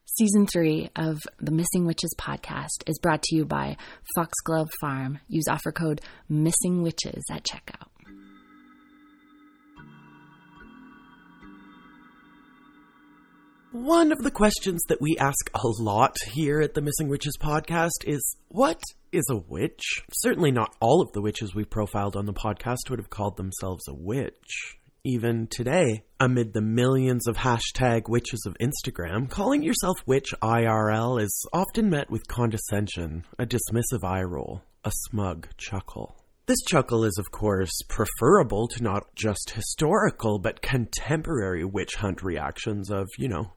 Season 3 of the Missing Witches podcast is brought to you by Foxglove Farm. Use offer code MISSINGWITCHES at checkout. One of the questions that we ask a lot here at the Missing Witches podcast is, what is a witch? Certainly not all of the witches we profiled on the podcast would have called themselves a witch. Even today, amid the millions of hashtag witches of Instagram, calling yourself witch IRL is often met with condescension, a dismissive eye roll, a smug chuckle. This chuckle is, of course, preferable to not just historical, but contemporary witch hunt reactions of,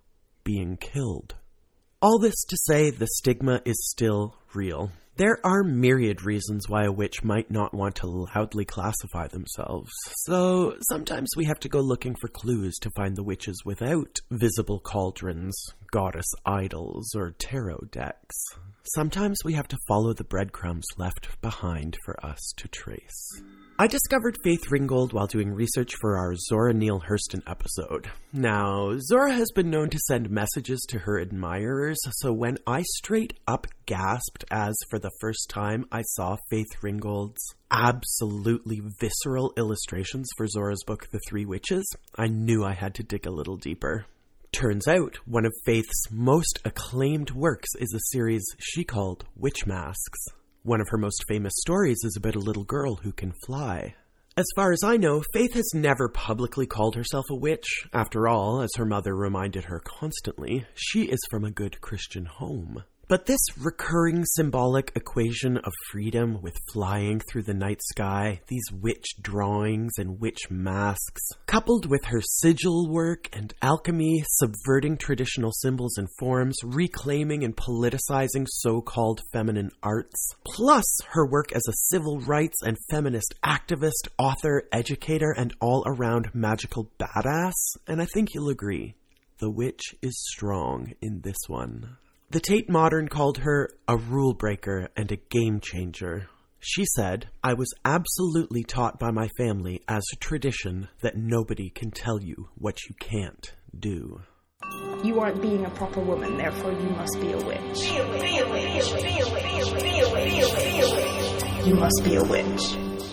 being killed. All this to say, the stigma is still real. There are myriad reasons why a witch might not want to loudly classify themselves, so sometimes we have to go looking for clues to find the witches without visible cauldrons, goddess idols, or tarot decks. Sometimes we have to follow the breadcrumbs left behind for us to trace. I discovered Faith Ringgold while doing research for our Zora Neale Hurston episode. Now, Zora has been known to send messages to her admirers, so when I straight up gasped as for the first time I saw Faith Ringgold's absolutely visceral illustrations for Zora's book The Three Witches, I knew I had to dig a little deeper. Turns out, one of Faith's most acclaimed works is a series she called Witch Masks. One of her most famous stories is about a little girl who can fly. As far as I know, Faith has never publicly called herself a witch. After all, as her mother reminded her constantly, she is from a good Christian home. But this recurring symbolic equation of freedom with flying through the night sky, these witch drawings and witch masks, coupled with her sigil work and alchemy, subverting traditional symbols and forms, reclaiming and politicizing so-called feminine arts, plus her work as a civil rights and feminist activist, author, educator, and all-around magical badass, and I think you'll agree, the witch is strong in this one. The Tate Modern called her a rule breaker and a game changer. She said, "I was absolutely taught by my family as a tradition that nobody can tell you what you can't do." You aren't being a proper woman, therefore you must be a witch. You must be a witch.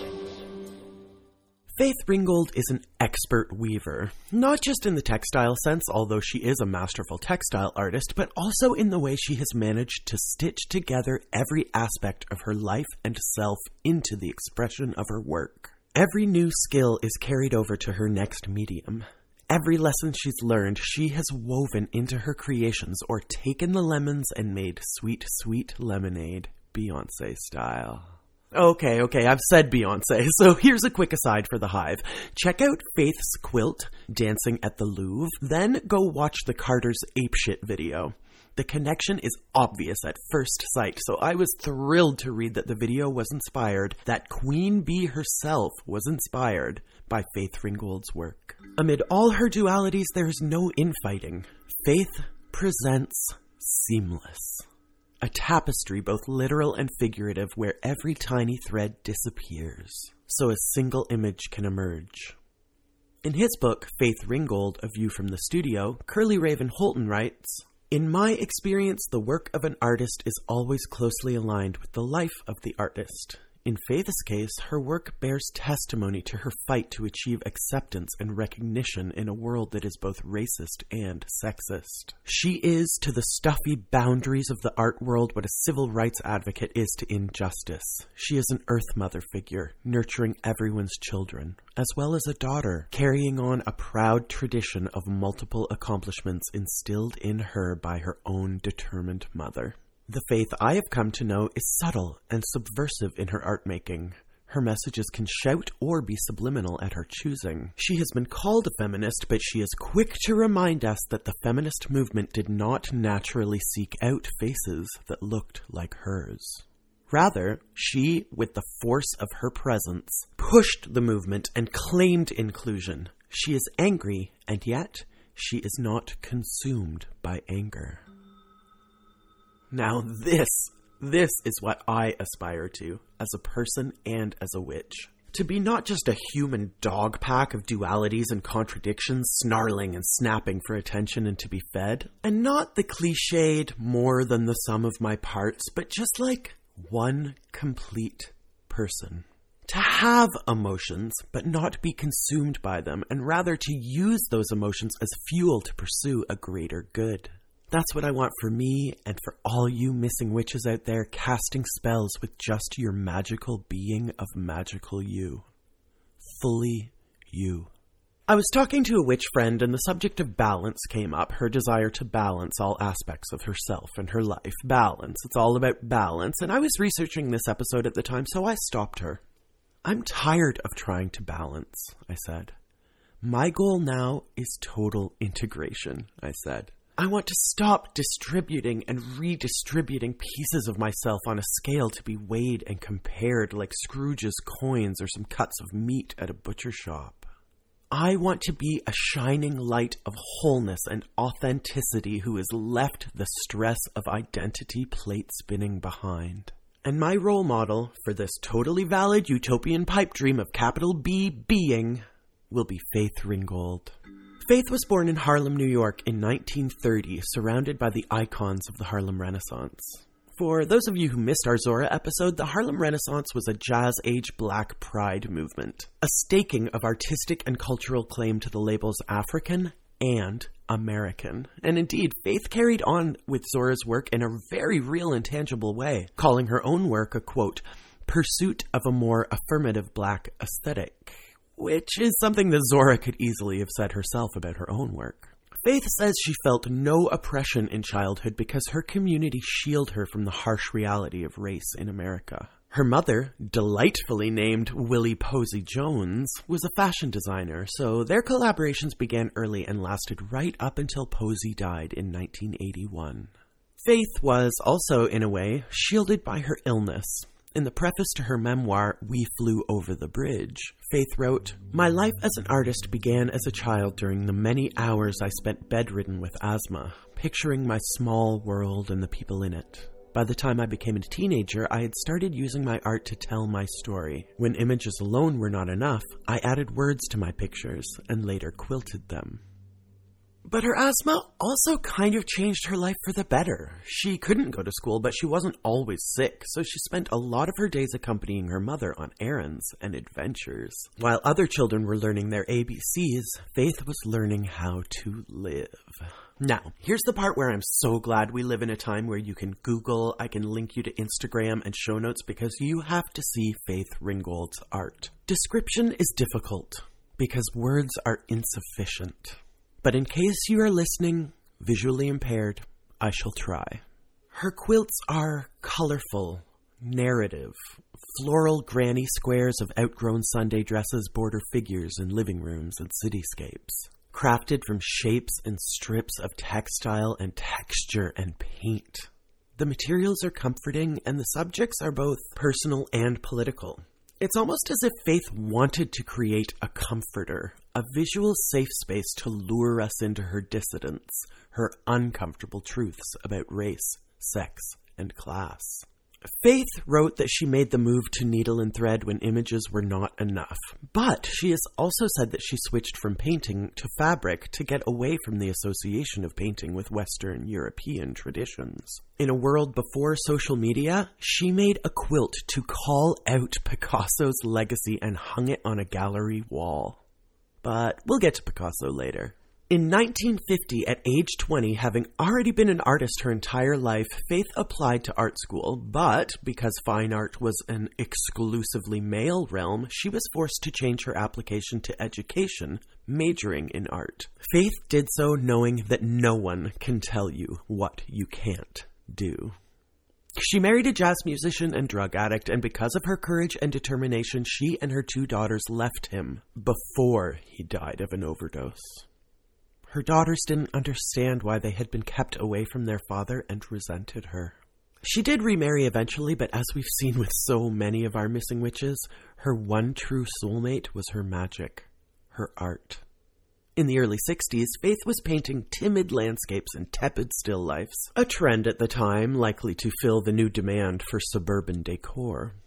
Faith Ringgold is an expert weaver, not just in the textile sense, although she is a masterful textile artist, but also in the way she has managed to stitch together every aspect of her life and self into the expression of her work. Every new skill is carried over to her next medium. Every lesson she's learned, she has woven into her creations or taken the lemons and made sweet, sweet lemonade, Beyoncé style. Okay, I've said Beyoncé, so here's a quick aside for the Hive. Check out Faith's quilt, Dancing at the Louvre, then go watch the Carter's Apeshit video. The connection is obvious at first sight, so I was thrilled to read that the video was inspired, that Queen Bee herself was inspired by Faith Ringgold's work. Amid all her dualities, there's no infighting. Faith presents seamless. A tapestry, both literal and figurative, where every tiny thread disappears, so a single image can emerge. In his book, Faith Ringgold, A View from the Studio, Curly Raven Holton writes, "In my experience, the work of an artist is always closely aligned with the life of the artist. In Faith's case, her work bears testimony to her fight to achieve acceptance and recognition in a world that is both racist and sexist. She is to the stuffy boundaries of the art world what a civil rights advocate is to injustice. She is an Earth Mother figure, nurturing everyone's children, as well as a daughter, carrying on a proud tradition of multiple accomplishments instilled in her by her own determined mother. The Faith I have come to know is subtle and subversive in her art making. Her messages can shout or be subliminal at her choosing. She has been called a feminist, but she is quick to remind us that the feminist movement did not naturally seek out faces that looked like hers. Rather, she, with the force of her presence, pushed the movement and claimed inclusion. She is angry, and yet she is not consumed by anger." Now this is what I aspire to as a person and as a witch. to be not just a human dog pack of dualities and contradictions, snarling and snapping for attention and to be fed, and not the cliched more than the sum of my parts, but just like one complete person. To have emotions, but not be consumed by them, and rather to use those emotions as fuel to pursue a greater good. That's what I want for me and for all you missing witches out there casting spells with just your magical being of magical you. Fully you. I was talking to a witch friend and the subject of balance came up, her desire to balance all aspects of herself and her life. Balance. It's all about balance. And I was researching this episode at the time, so I stopped her. I'm tired of trying to balance, I said. My goal now is total integration, I said. I want to stop distributing and redistributing pieces of myself on a scale to be weighed and compared like Scrooge's coins or some cuts of meat at a butcher shop. I want to be a shining light of wholeness and authenticity who has left the stress of identity plate spinning behind. And my role model for this totally valid utopian pipe dream of capital B being will be Faith Ringgold. Faith was born in Harlem, New York in 1930, surrounded by the icons of the Harlem Renaissance. For those of you who missed our Zora episode, the Harlem Renaissance was a jazz-age black pride movement, a staking of artistic and cultural claim to the labels African and American. And indeed, Faith carried on with Zora's work in a very real and tangible way, calling her own work a, quote, pursuit of a more affirmative black aesthetic, which is something that Zora could easily have said herself about her own work. Faith says she felt no oppression in childhood because her community shielded her from the harsh reality of race in America. Her mother, delightfully named Willie Posey Jones, was a fashion designer, so their collaborations began early and lasted right up until Posey died in 1981. Faith was also, in a way, shielded by her illness. In the preface to her memoir, We Flew Over the Bridge, Faith wrote, "My life as an artist began as a child during the many hours I spent bedridden with asthma, picturing my small world and the people in it. By the time I became a teenager, I had started using my art to tell my story. When images alone were not enough, I added words to my pictures and later quilted them." But her asthma also kind of changed her life for the better. She couldn't go to school, but she wasn't always sick, so she spent a lot of her days accompanying her mother on errands and adventures. While other children were learning their ABCs, Faith was learning how to live. Now, here's the part where I'm so glad we live in a time where you can Google, I can link you to Instagram and show notes because you have to see Faith Ringgold's art. Description is difficult because words are insufficient. But in case you are listening, visually impaired, I shall try. Her quilts are colorful, narrative, floral granny squares of outgrown Sunday dresses border figures in living rooms and cityscapes. Crafted from shapes and strips of textile and texture and paint. The materials are comforting and the subjects are both personal and political. It's almost as if Faith wanted to create a comforter, a visual safe space to lure us into her dissidence, her uncomfortable truths about race, sex, and class. Faith wrote that she made the move to needle and thread when images were not enough. But she has also said that she switched from painting to fabric to get away from the association of painting with Western European traditions. In a world before social media, she made a quilt to call out Picasso's legacy and hung it on a gallery wall. But we'll get to Picasso later. In 1950, at age 20, having already been an artist her entire life, Faith applied to art school, but because fine art was an exclusively male realm, she was forced to change her application to education, majoring in art. Faith did so knowing that no one can tell you what you can't do. She married a jazz musician and drug addict, and because of her courage and determination, she and her 2 daughters left him before he died of an overdose. Her daughters didn't understand why they had been kept away from their father and resented her. She did remarry eventually, but as we've seen with so many of our missing witches, her one true soulmate was her magic, her art. In the early 60s, Faith was painting timid landscapes and tepid still lifes, a trend at the time likely to fill the new demand for suburban decor.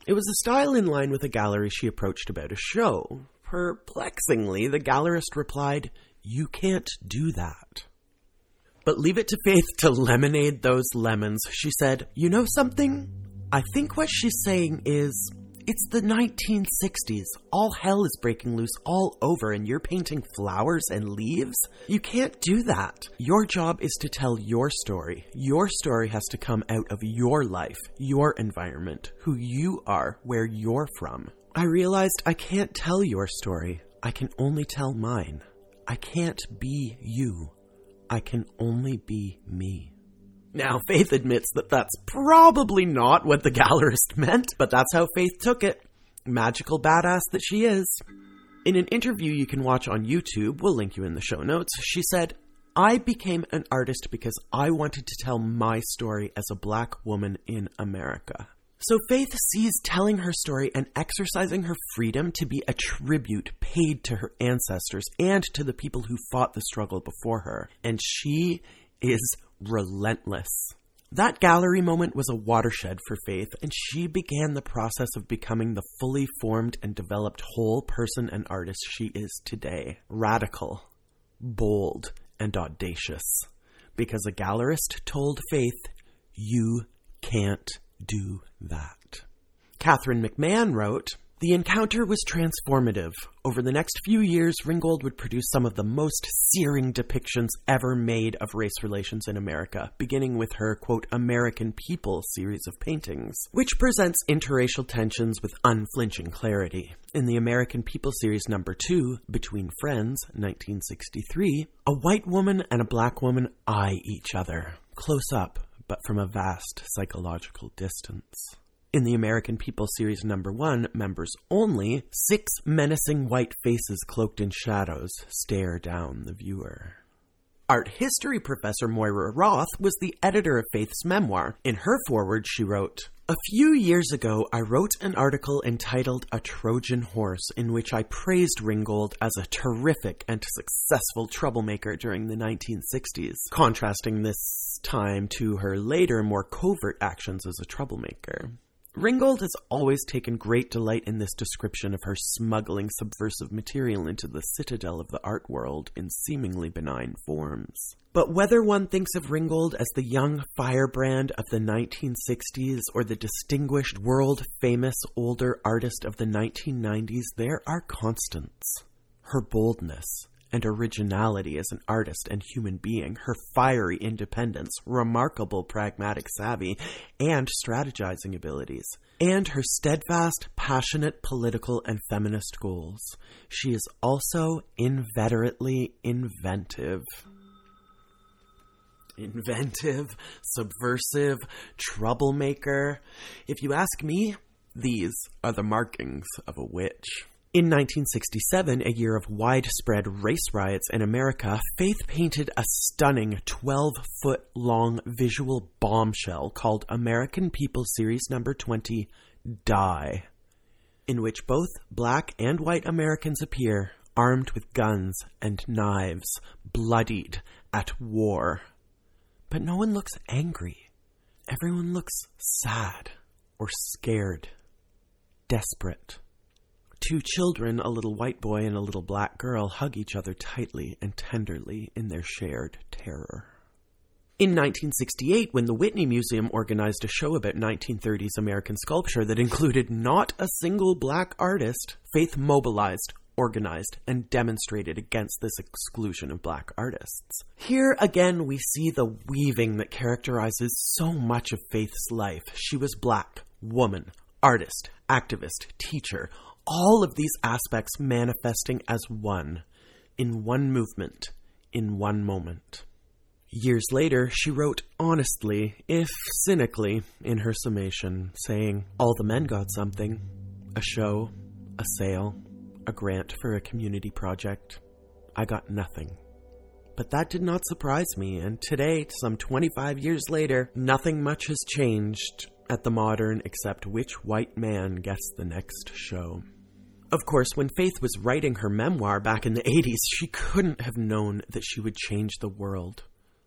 It was a style in line with a gallery she approached about a show. Perplexingly, the gallerist replied, "You can't do that." But leave it to Faith to lemonade those lemons. She said, "You know something? I think what she's saying is, it's the 1960s. All hell is breaking loose all over and you're painting flowers and leaves? You can't do that. Your job is to tell your story. Your story has to come out of your life, your environment, who you are, where you're from. I realized I can't tell your story. I can only tell mine. I can't be you. I can only be me." Now, Faith admits that that's probably not what the gallerist meant, but that's how Faith took it. Magical badass that she is. In an interview you can watch on YouTube, we'll link you in the show notes, she said, "I became an artist because I wanted to tell my story as a Black woman in America." So Faith sees telling her story and exercising her freedom to be a tribute paid to her ancestors and to the people who fought the struggle before her. And she is relentless. That gallery moment was a watershed for Faith, and she began the process of becoming the fully formed and developed whole person and artist she is today. Radical, bold, and audacious. Because a gallerist told Faith, "You can't do that." Catherine McMahon wrote, "The encounter was transformative. Over the next few years, Ringgold would produce some of the most searing depictions ever made of race relations in America, beginning with her, quote, American People series of paintings, which presents interracial tensions with unflinching clarity. In the American People series number 2, Between Friends, 1963, a white woman and a black woman eye each other, close up, but from a vast psychological distance. In the American People series number 1, Members Only, 6 menacing white faces cloaked in shadows stare down the viewer." Art history professor Moira Roth was the editor of Faith's memoir. In her foreword, she wrote, "A few years ago, I wrote an article entitled A Trojan Horse, in which I praised Ringgold as a terrific and successful troublemaker during the 1960s, contrasting this time to her later, more covert actions as a troublemaker. Ringgold has always taken great delight in this description of her smuggling subversive material into the citadel of the art world in seemingly benign forms. But whether one thinks of Ringgold as the young firebrand of the 1960s or the distinguished, world-famous older artist of the 1990s, there are constants. Her boldness and originality as an artist and human being, her fiery independence, remarkable pragmatic savvy, and strategizing abilities, and her steadfast, passionate political and feminist goals. She is also inveterately inventive. Inventive, subversive, troublemaker. If you ask me, these are the markings of a witch. In 1967, a year of widespread race riots in America, Faith painted a stunning 12-foot-long visual bombshell called American People Series number 20, Die, in which both black and white Americans appear, armed with guns and knives, bloodied, at war. But no one looks angry. Everyone looks sad or scared, desperate. 2 children, a little white boy and a little black girl, hug each other tightly and tenderly in their shared terror. In 1968, when the Whitney Museum organized a show about 1930s American sculpture that included not a single black artist, Faith mobilized, organized, and demonstrated against this exclusion of black artists. Here again we see the weaving that characterizes so much of Faith's life. She was black, woman, artist, activist, teacher, all of these aspects manifesting as one, in one movement, in one moment. Years later, she wrote honestly, if cynically, in her summation, saying, "All the men got something. A show, a sale, a grant for a community project. I got nothing." But that did not surprise me, and today, some 25 years later, nothing much has changed at the Modern except which white man gets the next show. Of course, when Faith was writing her memoir back in the 80s, she couldn't have known that she would change the world.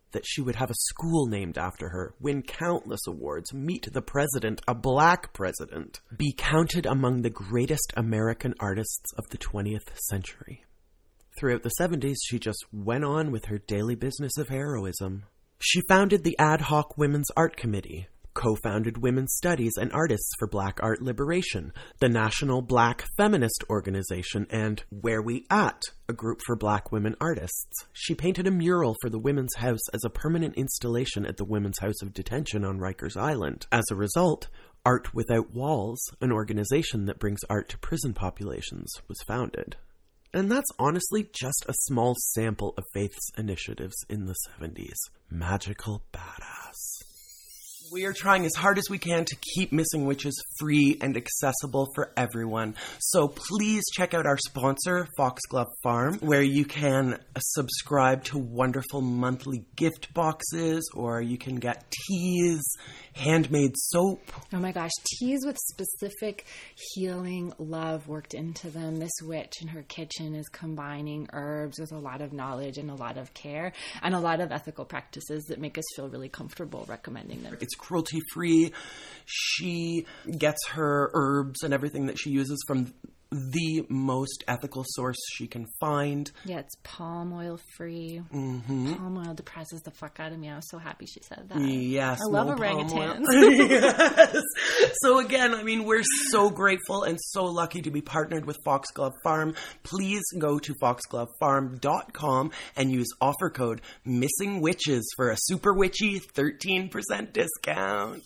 that she would have a school named after her, win countless awards, meet the president, a black president, be counted among the greatest American artists of the 20th century. Throughout the 70s, she just went on with her daily business of heroism. She founded the Ad Hoc Women's Art Committee, co-founded Women's Studies and Artists for Black Art Liberation, the National Black Feminist Organization, and Where We At, a group for black women artists. She painted a mural for the Women's House as a permanent installation at the Women's House of Detention on Rikers Island. As a result, Art Without Walls, an organization that brings art to prison populations, was founded. And that's honestly just a small sample of Faith's initiatives in the 70s. Magical badass. We are trying as hard as we can to keep Missing Witches free and accessible for everyone. So please check out our sponsor, Foxglove Farm, where you can subscribe to wonderful monthly gift boxes, or you can get teas, handmade soap. Oh my gosh, teas with specific healing love worked into them. This witch in her kitchen is combining herbs with a lot of knowledge and a lot of care and a lot of ethical practices that make us feel really comfortable recommending them. It's cruelty-free. She gets her herbs and everything that she uses from the most ethical source she can find. Yeah, it's palm oil free. Mm-hmm. Palm oil depresses the fuck out of me. I was so happy she said that. Yes. I love orangutans. Yes. So again, I mean, we're so grateful and so lucky to be partnered with Foxglove Farm. Please go to foxglovefarm.com and use offer code Missing Witches for a super witchy 13% discount.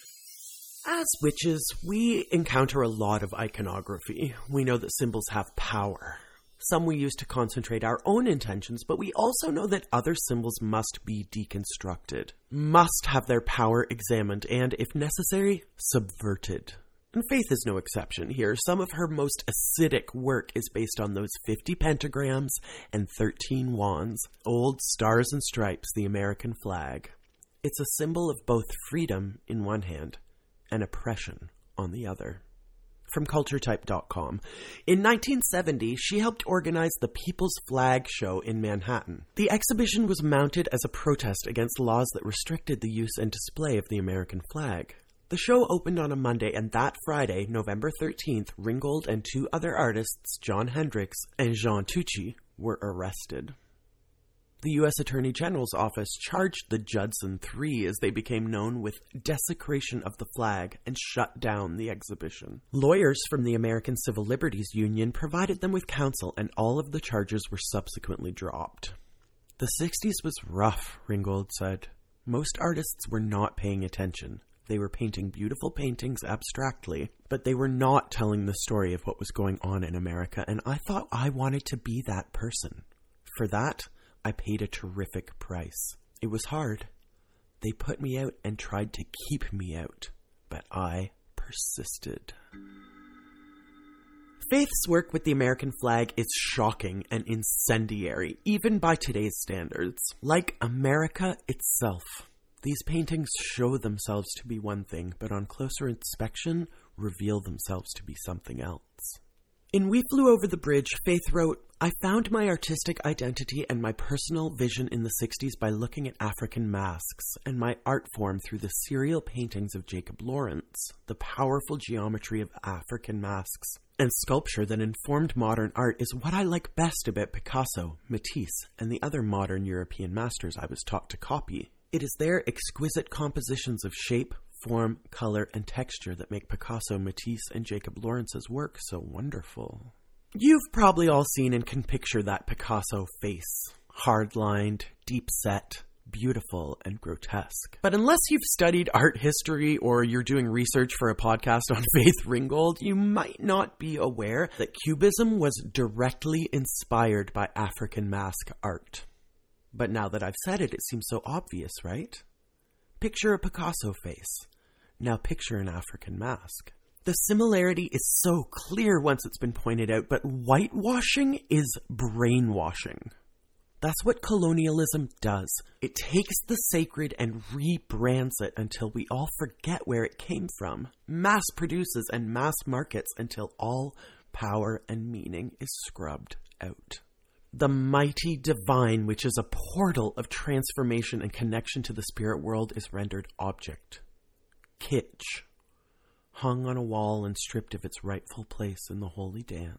As witches, we encounter a lot of iconography. We know that symbols have power. Some we use to concentrate our own intentions, but we also know that other symbols must be deconstructed, must have their power examined, and, if necessary, subverted. And Faith is no exception here. Some of her most acidic work is based on those 50 pentagrams and 13 wands, old stars and stripes, the American flag. It's a symbol of both freedom in one hand and oppression on the other. From CultureType.com. In 1970, she helped organize the People's Flag Show in Manhattan. The exhibition was mounted as a protest against laws that restricted the use and display of the American flag. The show opened on a Monday, and that Friday, November 13th, Ringgold and two other artists, John Hendricks and Jean Tucci, were arrested. The U.S. Attorney General's office charged the Judson Three, as they became known, with desecration of the flag and shut down the exhibition. Lawyers from the American Civil Liberties Union provided them with counsel, and all of the charges were subsequently dropped. The 60s was rough, Ringgold said. Most artists were not paying attention. They were painting beautiful paintings abstractly, but they were not telling the story of what was going on in America, and I thought I wanted to be that person. For that, I paid a terrific price. It was hard. They put me out and tried to keep me out, but I persisted. Faith's work with the American flag is shocking and incendiary, even by today's standards. Like America itself, these paintings show themselves to be one thing, but on closer inspection, reveal themselves to be something else. In We Flew Over the Bridge, Faith wrote, I found my artistic identity and my personal vision in the 60s by looking at African masks, and my art form through the serial paintings of Jacob Lawrence, the powerful geometry of African masks and sculpture that informed modern art is what I like best about Picasso, Matisse, and the other modern European masters I was taught to copy. It is their exquisite compositions of shape, form, color, and texture that make Picasso, Matisse, and Jacob Lawrence's work so wonderful. You've probably all seen and can picture that Picasso face. Hard-lined, deep-set, beautiful, and grotesque. But unless you've studied art history or you're doing research for a podcast on Faith Ringgold, you might not be aware that Cubism was directly inspired by African mask art. But now that I've said it, it seems so obvious, right? Picture a Picasso face. Now picture an African mask. The similarity is so clear once it's been pointed out, but whitewashing is brainwashing. That's what colonialism does. It takes the sacred and rebrands it until we all forget where it came from, mass produces and mass markets until all power and meaning is scrubbed out. The mighty divine, which is a portal of transformation and connection to the spirit world, is rendered object. Kitsch. Hung on a wall and stripped of its rightful place in the holy dance.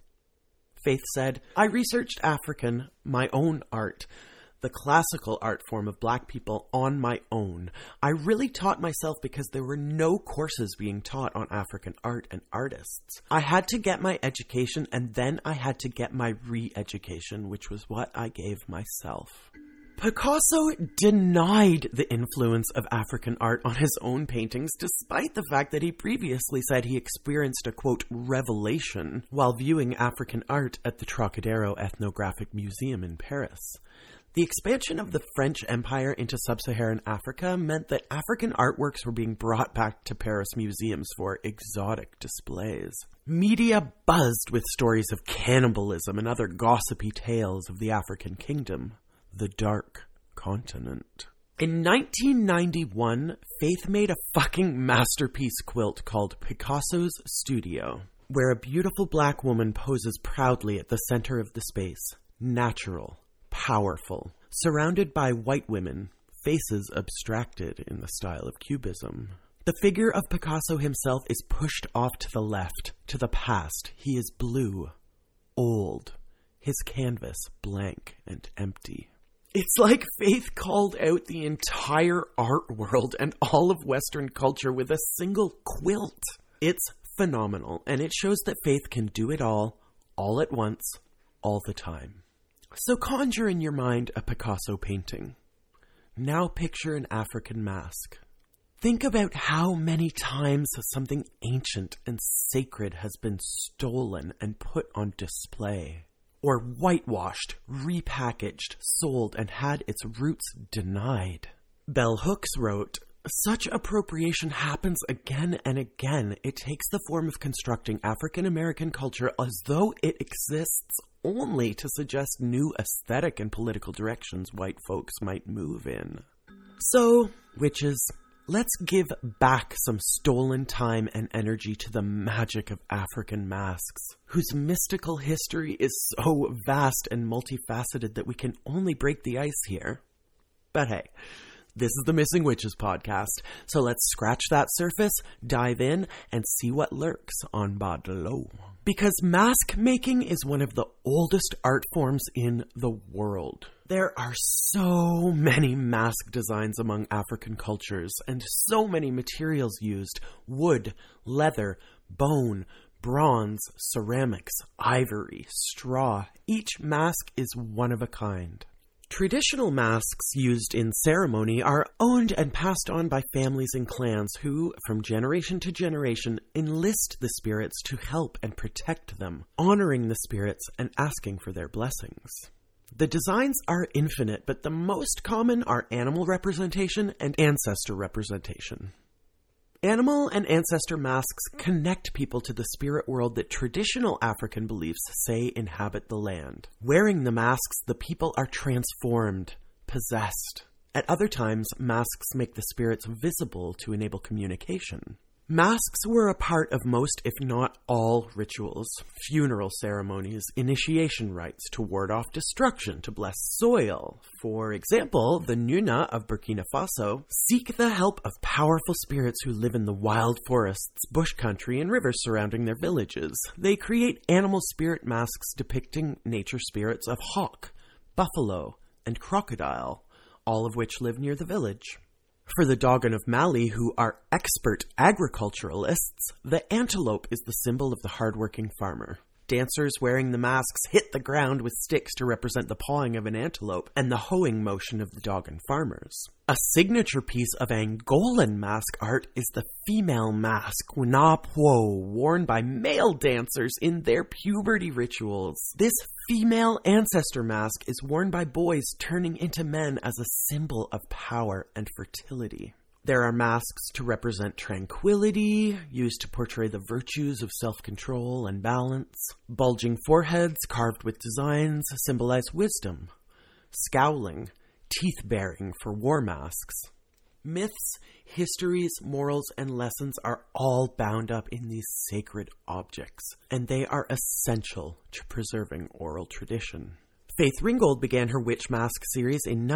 Faith said, I researched African, my own art, the classical art form of Black people, on my own. I really taught myself because there were no courses being taught on African art and artists. I had to get my education, and then I had to get my re-education, which was what I gave myself. Picasso denied the influence of African art on his own paintings, despite the fact that he previously said he experienced a, quote, revelation while viewing African art at the Trocadero Ethnographic Museum in Paris. The expansion of the French Empire into sub-Saharan Africa meant that African artworks were being brought back to Paris museums for exotic displays. Media buzzed with stories of cannibalism and other gossipy tales of the African kingdom, the Dark Continent. In 1991, Faith made a fucking masterpiece quilt called Picasso's Studio, where a beautiful Black woman poses proudly at the center of the space, natural, powerful, surrounded by white women, faces abstracted in the style of Cubism. The figure of Picasso himself is pushed off to the left, to the past. He is blue, old, his canvas blank and empty. It's like Faith called out the entire art world and all of Western culture with a single quilt. It's phenomenal, and it shows that Faith can do it all at once, all the time. So conjure in your mind a Picasso painting. Now picture an African mask. Think about how many times something ancient and sacred has been stolen and put on display, or whitewashed, repackaged, sold, and had its roots denied. Bell Hooks wrote, such appropriation happens again and again. It takes the form of constructing African American culture as though it exists only to suggest new aesthetic and political directions white folks might move in. So, witches, let's give back some stolen time and energy to the magic of African masks, whose mystical history is so vast and multifaceted that we can only break the ice here. But hey, this is the Missing Witches podcast, so let's scratch that surface, dive in, and see what lurks on below. Because mask making is one of the oldest art forms in the world. There are so many mask designs among African cultures, and so many materials used: wood, leather, bone, bronze, ceramics, ivory, straw. Each mask is one of a kind. Traditional masks used in ceremony are owned and passed on by families and clans who, from generation to generation, enlist the spirits to help and protect them, honoring the spirits and asking for their blessings. The designs are infinite, but the most common are animal representation and ancestor representation. Animal and ancestor masks connect people to the spirit world that traditional African beliefs say inhabit the land. Wearing the masks, the people are transformed, possessed. At other times, masks make the spirits visible to enable communication. Masks were a part of most, if not all, rituals: funeral ceremonies, initiation rites to ward off destruction, to bless soil. For example, the Nuna of Burkina Faso seek the help of powerful spirits who live in the wild forests, bush country, and rivers surrounding their villages. They create animal spirit masks depicting nature spirits of hawk, buffalo, and crocodile, all of which live near the village. For the Dogon of Mali, who are expert agriculturalists, the antelope is the symbol of the hardworking farmer. Dancers wearing the masks hit the ground with sticks to represent the pawing of an antelope and the hoeing motion of the Dogon farmers. A signature piece of Angolan mask art is the female mask, Wunapo, worn by male dancers in their puberty rituals. This female ancestor mask is worn by boys turning into men as a symbol of power and fertility. There are masks to represent tranquility, used to portray the virtues of self-control and balance. Bulging foreheads carved with designs symbolize wisdom. Scowling, teeth-baring for war masks. Myths, histories, morals, and lessons are all bound up in these sacred objects, and they are essential to preserving oral tradition. Faith Ringgold began her witch mask series in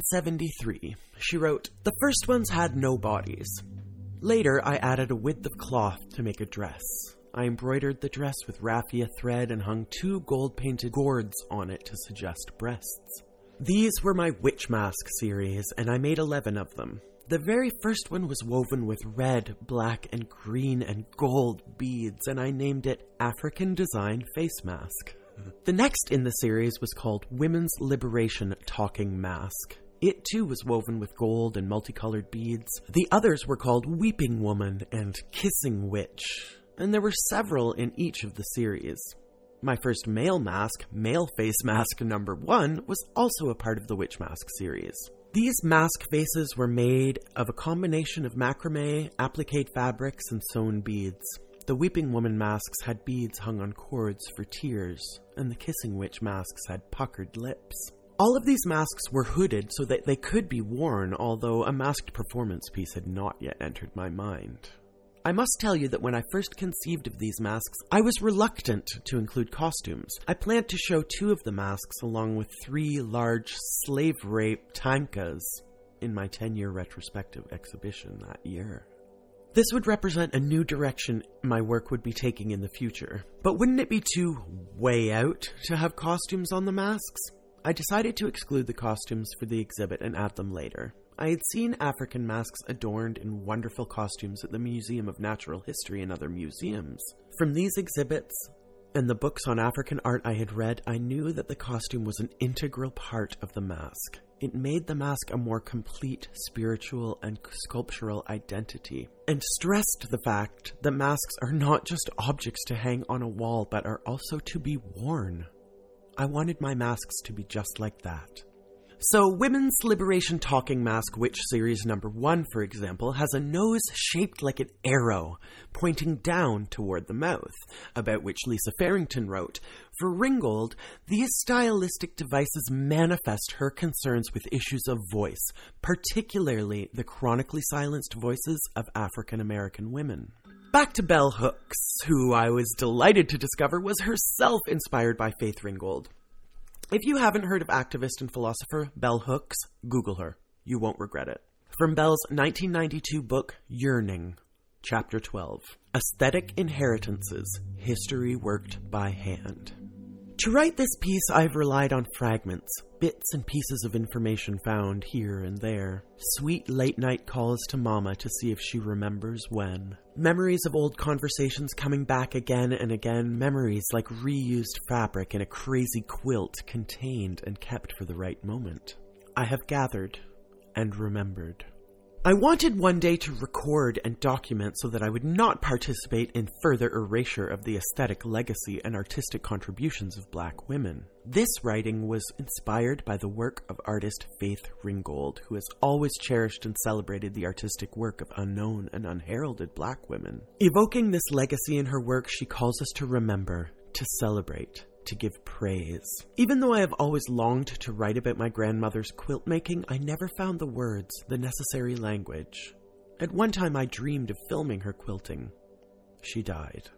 1973. She wrote, "The first ones had no bodies. Later, I added a width of cloth to make a dress. I embroidered the dress with raffia thread and hung 2 gold-painted gourds on it to suggest breasts. These were my witch mask series, and I made 11 of them. The very first one was woven with red, black, and green and gold beads, and I named it African Design Face Mask. The next in the series was called Women's Liberation Talking Mask. It too was woven with gold and multicolored beads. The others were called Weeping Woman and Kissing Witch, and there were several in each of the series. My first male mask, Male Face Mask number 1, was also a part of the Witch Mask series. These mask faces were made of a combination of macrame, applique fabrics, and sewn beads. The Weeping Woman masks had beads hung on cords for tears, and the Kissing Witch masks had puckered lips. All of these masks were hooded so that they could be worn, although a masked performance piece had not yet entered my mind. I must tell you that when I first conceived of these masks, I was reluctant to include costumes. I planned to show 2 of the masks along with 3 large slave rape tankas in my 10-year retrospective exhibition that year. This would represent a new direction my work would be taking in the future. But wouldn't it be too way out to have costumes on the masks? I decided to exclude the costumes for the exhibit and add them later. I had seen African masks adorned in wonderful costumes at the Museum of Natural History and other museums. From these exhibits and the books on African art I had read, I knew that the costume was an integral part of the mask. It made the mask a more complete spiritual and sculptural identity, and stressed the fact that masks are not just objects to hang on a wall, but are also to be worn. I wanted my masks to be just like that. So, Women's Liberation Talking Mask Witch Series number 1, for example, has a nose shaped like an arrow, pointing down toward the mouth, about which Lisa Farrington wrote, "For Ringgold, these stylistic devices manifest her concerns with issues of voice, particularly the chronically silenced voices of African American women." Back to Bell Hooks, who I was delighted to discover was herself inspired by Faith Ringgold. If you haven't heard of activist and philosopher Bell Hooks, Google her. You won't regret it. From Bell's 1992 book, Yearning, Chapter 12, Aesthetic Inheritances, History Worked by Hand. To write this piece, I've relied on fragments, bits and pieces of information found here and there. Sweet late-night calls to Mama to see if she remembers when. Memories of old conversations coming back again and again. Memories like reused fabric in a crazy quilt contained and kept for the right moment. I have gathered and remembered. I wanted one day to record and document so that I would not participate in further erasure of the aesthetic legacy and artistic contributions of Black women. This writing was inspired by the work of artist Faith Ringgold, who has always cherished and celebrated the artistic work of unknown and unheralded Black women. Evoking this legacy in her work, she calls us to remember, to celebrate, to give praise. Even though I have always longed to write about my grandmother's quilt making, I never found the words, the necessary language. At one time I dreamed of filming her quilting. She died.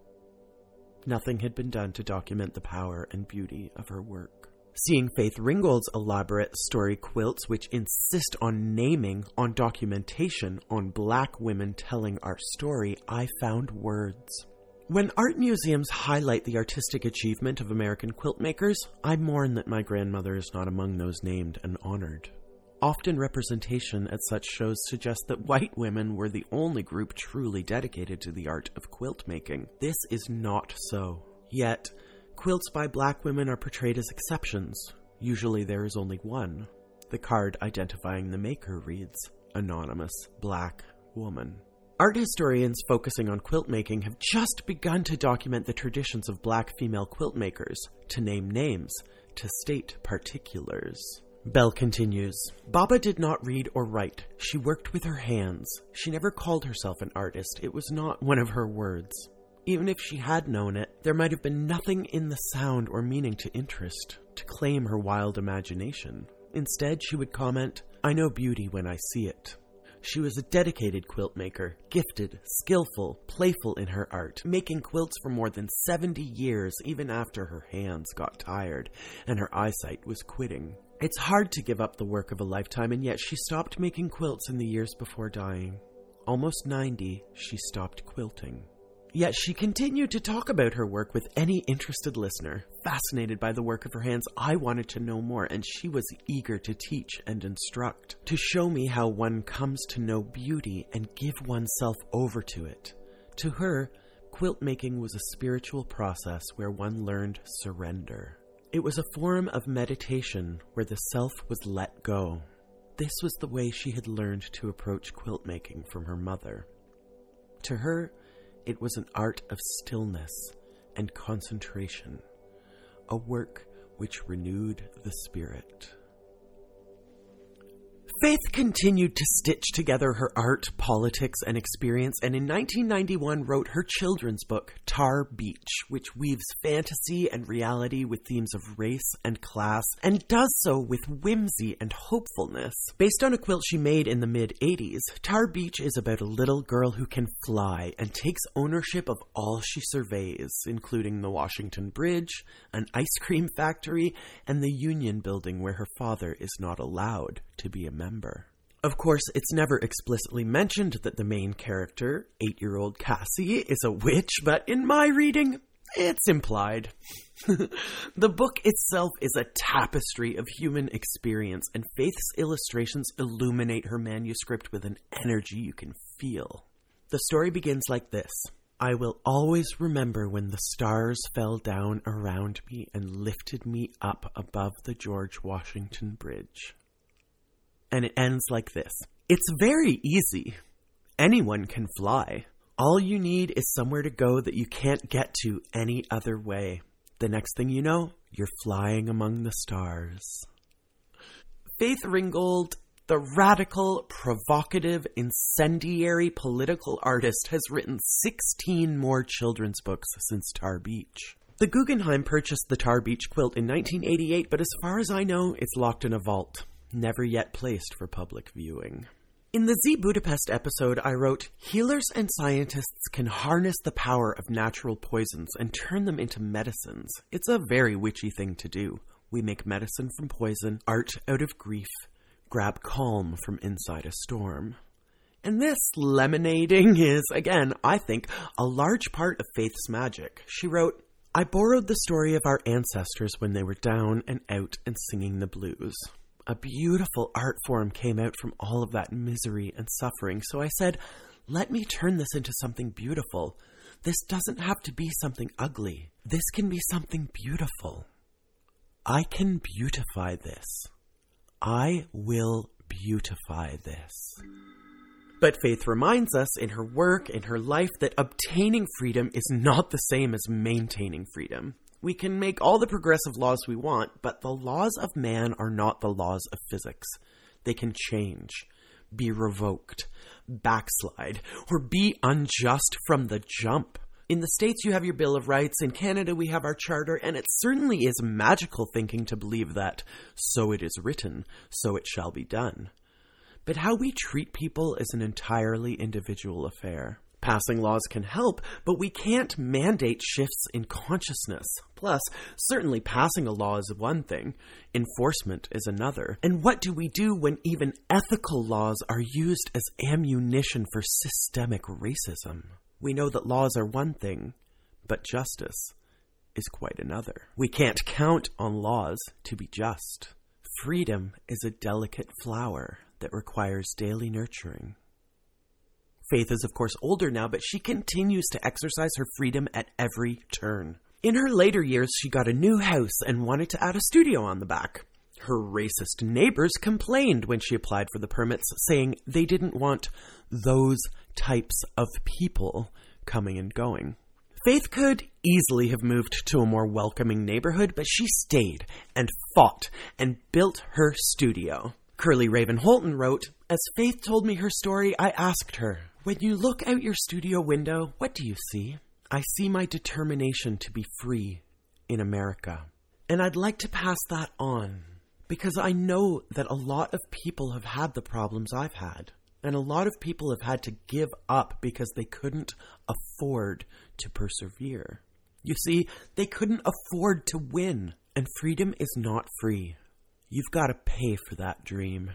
Nothing had been done to document the power and beauty of her work. Seeing Faith Ringgold's elaborate story quilts, which insist on naming, on documentation, on Black women telling our story, I found words. When art museums highlight the artistic achievement of American quilt makers, I mourn that my grandmother is not among those named and honored. Often representation at such shows suggests that white women were the only group truly dedicated to the art of quilt making. This is not so. Yet, quilts by Black women are portrayed as exceptions. Usually there is only one. The card identifying the maker reads, "Anonymous Black Woman." Art historians focusing on quilt making have just begun to document the traditions of Black female quilt makers, to name names, to state particulars. Bell continues, "Baba did not read or write. She worked with her hands. She never called herself an artist. It was not one of her words. Even if she had known it, there might have been nothing in the sound or meaning to interest, to claim her wild imagination. Instead, she would comment, 'I know beauty when I see it.' She was a dedicated quilt maker, gifted, skillful, playful in her art, making quilts for more than 70 years even after her hands got tired and her eyesight was quitting. It's hard to give up the work of a lifetime, and yet she stopped making quilts in the years before dying. Almost 90, she stopped quilting. Yet she continued to talk about her work with any interested listener. Fascinated by the work of her hands, I wanted to know more, and she was eager to teach and instruct, to show me how one comes to know beauty and give oneself over to it. To her, quilt making was a spiritual process where one learned surrender. It was a form of meditation where the self was let go. This was the way she had learned to approach quilt making from her mother. To her, it was an art of stillness and concentration, a work which renewed the spirit. Faith continued to stitch together her art, politics, and experience, and in 1991 wrote her children's book, Tar Beach, which weaves fantasy and reality with themes of race and class, and does so with whimsy and hopefulness. Based on a quilt she made in the mid-'80s, Tar Beach is about a little girl who can fly and takes ownership of all she surveys, including the Washington Bridge, an ice cream factory, and the Union Building where her father is not allowed to be a member. Of course, it's never explicitly mentioned that the main character, 8-year-old Cassie, is a witch, but in my reading, it's implied. The book itself is a tapestry of human experience, and Faith's illustrations illuminate her manuscript with an energy you can feel. The story begins like this. I will always remember when the stars fell down around me and lifted me up above the George Washington Bridge. And it ends like this. It's very easy. Anyone can fly. All you need is somewhere to go that you can't get to any other way. The next thing you know, you're flying among the stars. Faith Ringgold, the radical, provocative, incendiary political artist, has written 16 more children's books since Tar Beach. The Guggenheim purchased the Tar Beach quilt in 1988, but as far as I know, it's locked in a vault. Never yet placed for public viewing. In the Z Budapest episode, I wrote, healers and scientists can harness the power of natural poisons and turn them into medicines. It's a very witchy thing to do. We make medicine from poison, art out of grief, grab calm from inside a storm. And this lemonading is, again, I think, a large part of Faith's magic. She wrote, I borrowed the story of our ancestors when they were down and out and singing the blues. A beautiful art form came out from all of that misery and suffering. So I said, let me turn this into something beautiful. This doesn't have to be something ugly. This can be something beautiful. I can beautify this. I will beautify this. But Faith reminds us in her work, in her life, that obtaining freedom is not the same as maintaining freedom. We can make all the progressive laws we want, but the laws of man are not the laws of physics. They can change, be revoked, backslide, or be unjust from the jump. In the States, you have your Bill of Rights. In Canada, we have our Charter, and it certainly is magical thinking to believe that, so it is written, so it shall be done. But how we treat people is an entirely individual affair. Passing laws can help, but we can't mandate shifts in consciousness. Plus, certainly passing a law is one thing, enforcement is another. And what do we do when even ethical laws are used as ammunition for systemic racism? We know that laws are one thing, but justice is quite another. We can't count on laws to be just. Freedom is a delicate flower that requires daily nurturing. Faith is, of course, older now, but she continues to exercise her freedom at every turn. In her later years, she got a new house and wanted to add a studio on the back. Her racist neighbors complained when she applied for the permits, saying they didn't want those types of people coming and going. Faith could easily have moved to a more welcoming neighborhood, but she stayed and fought and built her studio. Curly Raven Holton wrote, as Faith told me her story, I asked her, when you look out your studio window, what do you see? I see my determination to be free in America. And I'd like to pass that on, because I know that a lot of people have had the problems I've had. And a lot of people have had to give up because they couldn't afford to persevere. You see, they couldn't afford to win. And freedom is not free. You've got to pay for that dream.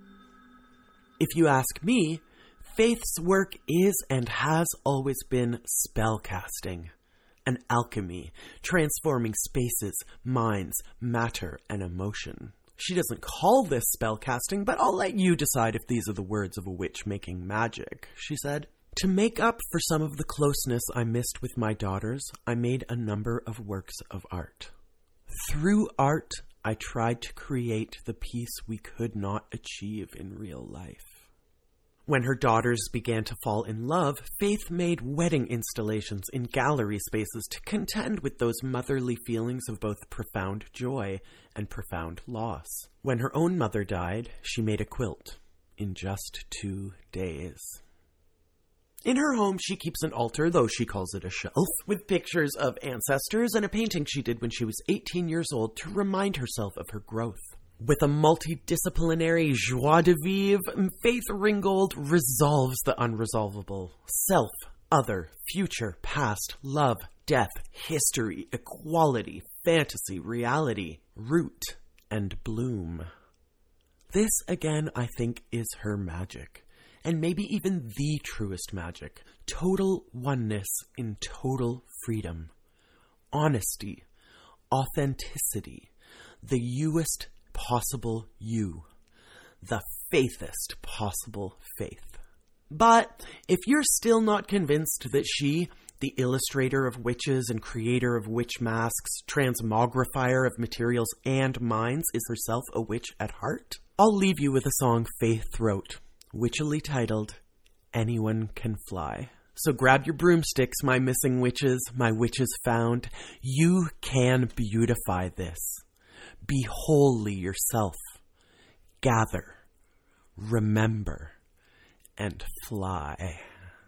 If you ask me, Faith's work is and has always been spellcasting, an alchemy, transforming spaces, minds, matter, and emotion. She doesn't call this spellcasting, but I'll let you decide if these are the words of a witch making magic, she said. To make up for some of the closeness I missed with my daughters, I made a number of works of art. Through art, I tried to create the peace we could not achieve in real life. When her daughters began to fall in love, Faith made wedding installations in gallery spaces to contend with those motherly feelings of both profound joy and profound loss. When her own mother died, she made a quilt in just 2 days. In her home, she keeps an altar, though she calls it a shelf, with pictures of ancestors and a painting she did when she was 18 years old to remind herself of her growth. With a multidisciplinary joie de vivre, Faith Ringgold resolves the unresolvable. Self, other, future, past, love, death, history, equality, fantasy, reality, root, and bloom. This, again, I think is her magic. And maybe even the truest magic. Total oneness in total freedom. Honesty. Authenticity. The youest possible you. The faithest possible faith. But if you're still not convinced that she, the illustrator of witches and creator of witch masks, transmogrifier of materials and minds, is herself a witch at heart, I'll leave you with a song Faith wrote, witchily titled, Anyone Can Fly. So grab your broomsticks, my missing witches, my witches found. You can beautify this. Be wholly yourself. Gather, remember, and fly.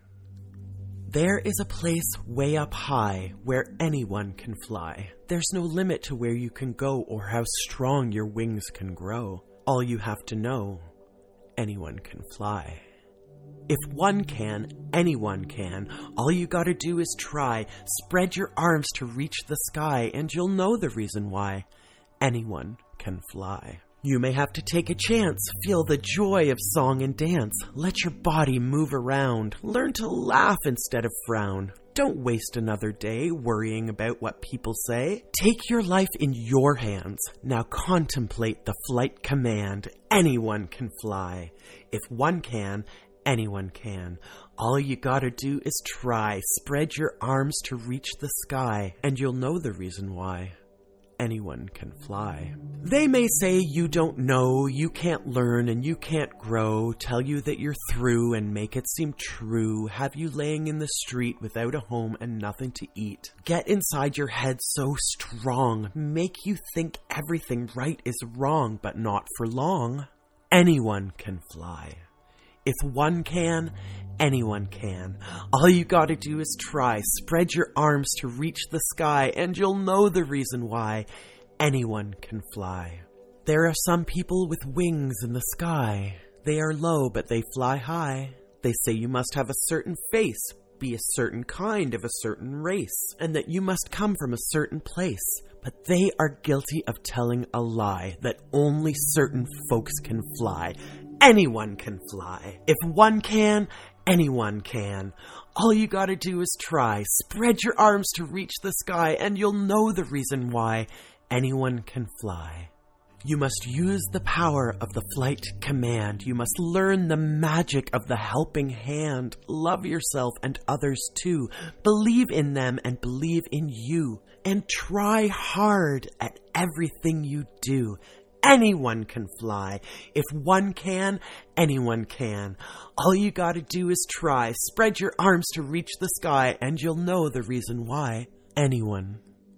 There is a place way up high where anyone can fly. There's no limit to where you can go or how strong your wings can grow. All you have to know, anyone can fly. If one can, anyone can. All you gotta do is try. Spread your arms to reach the sky, and you'll know the reason why. Anyone can fly. You may have to take a chance. Feel the joy of song and dance. Let your body move around. Learn to laugh instead of frown. Don't waste another day worrying about what people say. Take your life in your hands. Now contemplate the flight command. Anyone can fly. If one can, anyone can. All you gotta do is try. Spread your arms to reach the sky, and you'll know the reason why. Anyone can fly. They may say you don't know, you can't learn, and you can't grow, tell you that you're through and make it seem true, have you laying in the street without a home and nothing to eat. Get inside your head so strong, make you think everything right is wrong, but not for long. Anyone can fly. If one can, anyone can. All you gotta do is try. Spread your arms to reach the sky, and you'll know the reason why. Anyone can fly. There are some people with wings in the sky. They are low, but they fly high. They say you must have a certain face, be a certain kind of a certain race, and that you must come from a certain place. But they are guilty of telling a lie, that only certain folks can fly. Anyone can fly. If one can, anyone can. All you gotta do is try. Spread your arms to reach the sky, and you'll know the reason why. Anyone can fly. You must use the power of the flight command. You must learn the magic of the helping hand. Love yourself and others too. Believe in them and believe in you. And try hard at everything you do. Anyone can fly. If one can, anyone can. All you gotta do is try. Spread your arms to reach the sky, and you'll know the reason why. Anyone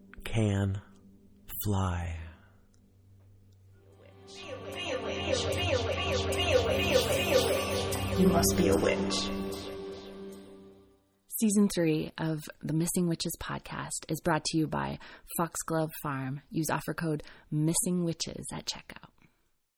can fly. You must be a witch. Season 3 of the Missing Witches podcast is brought to you by Foxglove Farm. Use offer code MISSINGWITCHES at checkout.